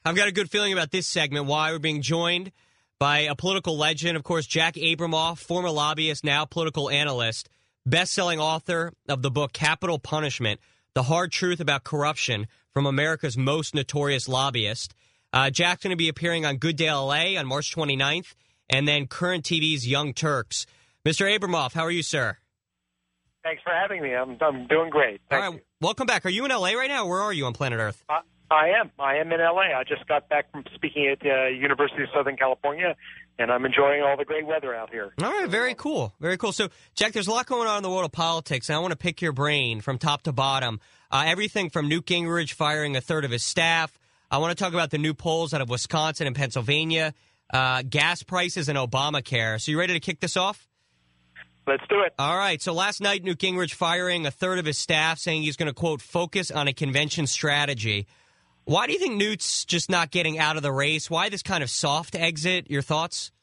I've got a good feeling about this segment. Why we're being joined by a political legend, of course, Jack Abramoff, former lobbyist, now political analyst, best-selling author of the book Capital Punishment, The Hard Truth About Corruption from America's Most Notorious Lobbyist. Jack's going to be appearing on Good Day LA on March 29th, and then Current TV's Young Turks. Mr. Abramoff, how are you, sir? Thanks for having me. I'm doing great. Thank you. Welcome back. Are you in LA right now? Where are you on planet Earth? I am in LA. I just got back from speaking at University of Southern California, and I'm enjoying all the great weather out here. All right, very cool. Very cool. So, Jack, there's a lot going on in the world of politics, and I want to pick your brain from top to bottom. Everything from Newt Gingrich firing a third of his staff. I want to talk about the new polls out of Wisconsin and Pennsylvania, gas prices, and Obamacare. So you ready to kick this off? Let's do it. All right. So last night, Newt Gingrich firing a third of his staff, saying he's going to, quote, focus on a convention strategy. Why do you think Newt's just not getting out of the race? Why this kind of soft exit? Your thoughts?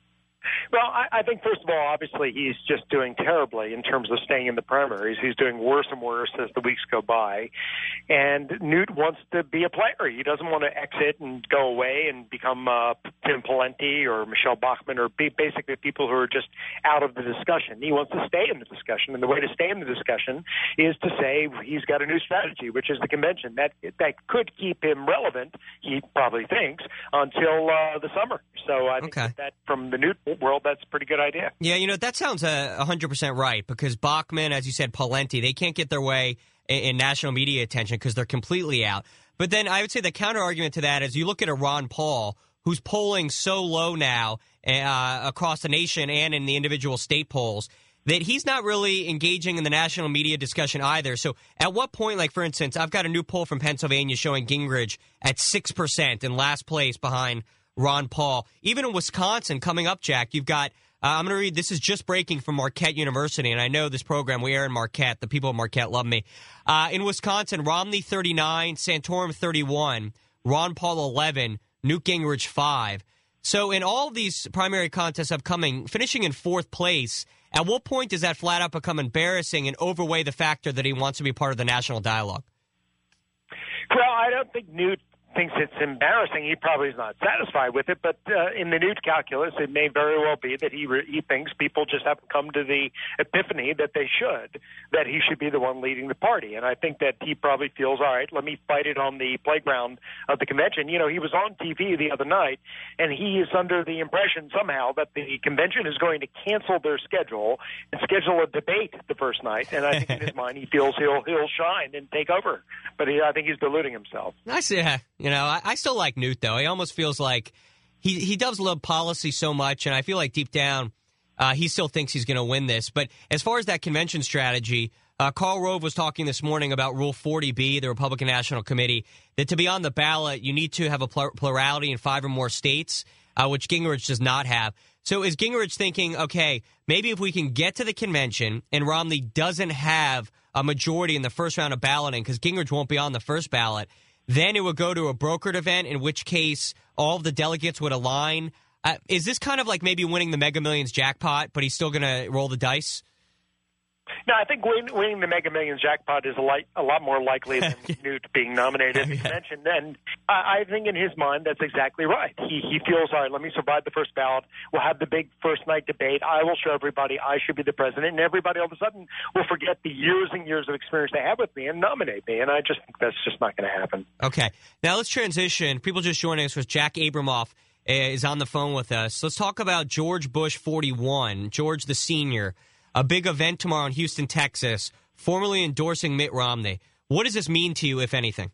Well, I think, first of all, obviously he's just doing terribly in terms of staying in the primaries. He's doing worse and worse as the weeks go by. And Newt wants to be a player. He doesn't want to exit and go away and become Tim Pawlenty or Michelle Bachmann or basically people who are just out of the discussion. He wants to stay in the discussion. And the way to stay in the discussion is to say he's got a new strategy, which is the convention. That could keep him relevant, he probably thinks, until the summer. So I think that from the Newt world, that's a pretty good idea. Yeah, that sounds 100% right, because Bachmann, as you said, Pawlenty, they can't get their way in national media attention because they're completely out. But then I would say the counter-argument to that is you look at a Ron Paul, who's polling so low now across the nation and in the individual state polls, that he's not really engaging in the national media discussion either. So at what point, like, for instance, I've got a new poll from Pennsylvania showing Gingrich at 6% in last place behind Ron Paul. Even in Wisconsin, coming up, Jack, you've got, I'm going to read, this is just breaking from Marquette University, and I know this program, we air in Marquette. The people of Marquette love me. In Wisconsin, Romney 39, Santorum 31, Ron Paul 11, Newt Gingrich 5. So in all of these primary contests upcoming, finishing in fourth place, at what point does that flat out become embarrassing and overweigh the factor that he wants to be part of the national dialogue? Well, I don't think Newt thinks it's embarrassing. He probably is not satisfied with it, but in the Newt calculus, it may very well be that he thinks people just haven't come to the epiphany that he should be the one leading the party. And I think that he probably feels, all right, let me fight it on the playground of the convention. He was on TV the other night, and he is under the impression somehow that the convention is going to cancel their schedule and schedule a debate the first night. And I think in his mind he feels he'll shine and take over. But I think he's deluding himself. I see. I still like Newt, though. He almost feels like he does love policy so much, and I feel like deep down he still thinks he's going to win this. But as far as that convention strategy, Karl Rove was talking this morning about Rule 40B, the Republican National Committee, that to be on the ballot, you need to have a plurality in 5 or more states, which Gingrich does not have. So is Gingrich thinking, okay, maybe if we can get to the convention and Romney doesn't have a majority in the first round of balloting, because Gingrich won't be on the first ballot, then it would go to a brokered event, in which case all of the delegates would align. Is this kind of like maybe winning the Mega Millions jackpot, but he's still going to roll the dice? No, I think winning the Mega Millions jackpot is a lot more likely than Newt being nominated, as you mentioned. And I think in his mind that's exactly right. He feels, all right, let me survive the first ballot. We'll have the big first night debate. I will show everybody I should be the president. And everybody all of a sudden will forget the years and years of experience they have with me and nominate me. And I just think that's just not going to happen. Okay. Now let's transition. People just joining us with Jack Abramoff is on the phone with us. Let's talk about George Bush 41, George the Senior. A big event tomorrow in Houston, Texas, formally endorsing Mitt Romney. What does this mean to you, if anything?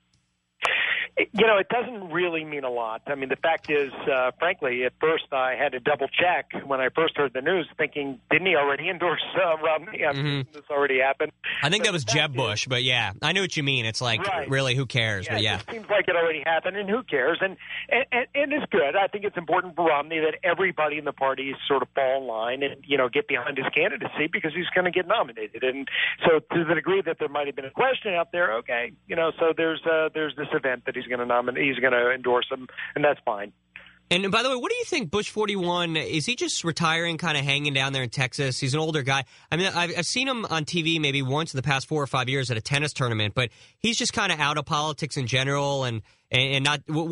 It doesn't really mean a lot. I mean, the fact is, frankly, at first I had to double check when I first heard the news, thinking, didn't he already endorse Romney? I mean, this already happened. I think that was Jeb Bush, but yeah, I know what you mean. It's like, really, who cares? Yeah, but yeah, it seems like it already happened, and who cares? And it's good. I think it's important for Romney that everybody in the party sort of fall in line and get behind his candidacy, because he's going to get nominated. And so, to the degree that there might have been a question out there, okay, so there's this event that he's going to endorse him, and that's fine. And by the way, what do you think Bush 41, is he just retiring, kind of hanging down there in Texas? He's an older guy. I mean, I've seen him on TV maybe once in the past 4 or 5 years at a tennis tournament, but he's just kind of out of politics in general and not. What